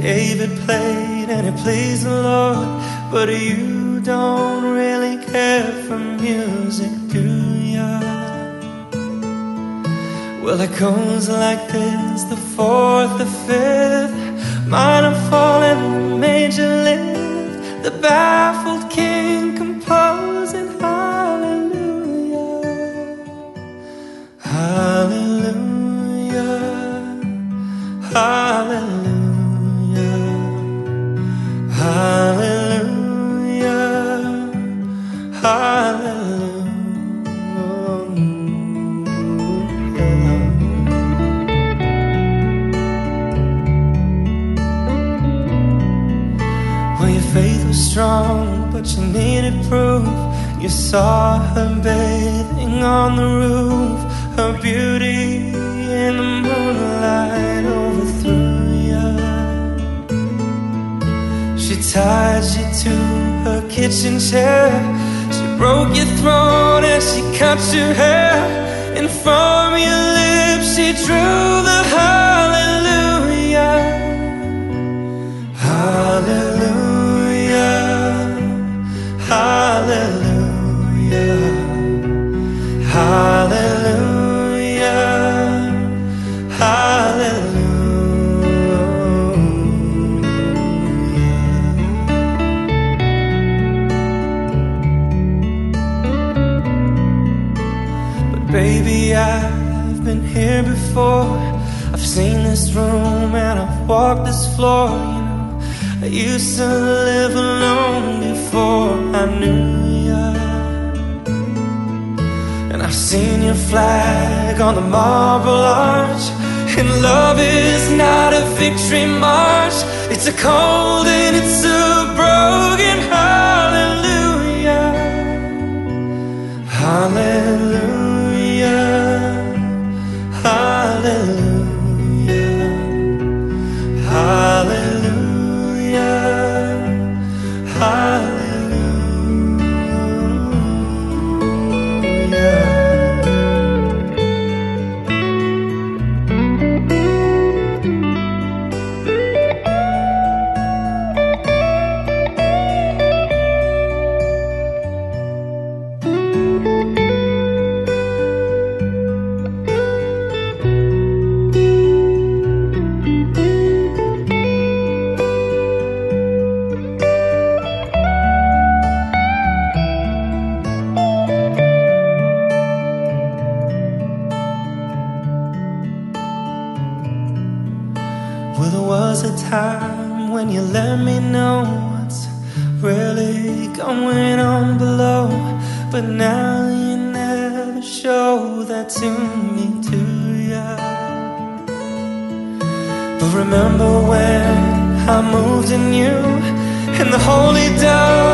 David played and it pleased the Lord, but you don't really care for music, do ya? Well, it goes like this: the fourth, the fifth, minor fall and the major lift, the baffled king composing hallelujah, hallelujah, hallelujah, hallelujah, hallelujah. Well, your faith was strong, but you needed proof. You saw her bathing on the roof, her beauty in the moonlight overthrew you. She tied you to her kitchen chair, she broke your throat and she cut your hair, and from your lips she drew the hallelujah, hallelujah, hallelujah, hallelujah, hallelujah. But baby, I've been here before. I've seen this room and I've walked this floor. You know, I used to live alone before I knew ya, and I've seen your flag on the Marble Arch. And love is not a victory march, it's a cold and it's a broken hallelujah, hallelujah, hallelujah, hallelujah, hallelujah. Well, there was a time when you let me know what's really going on below, but now you never show that to me, do ya? But remember when I moved in you, and the holy dove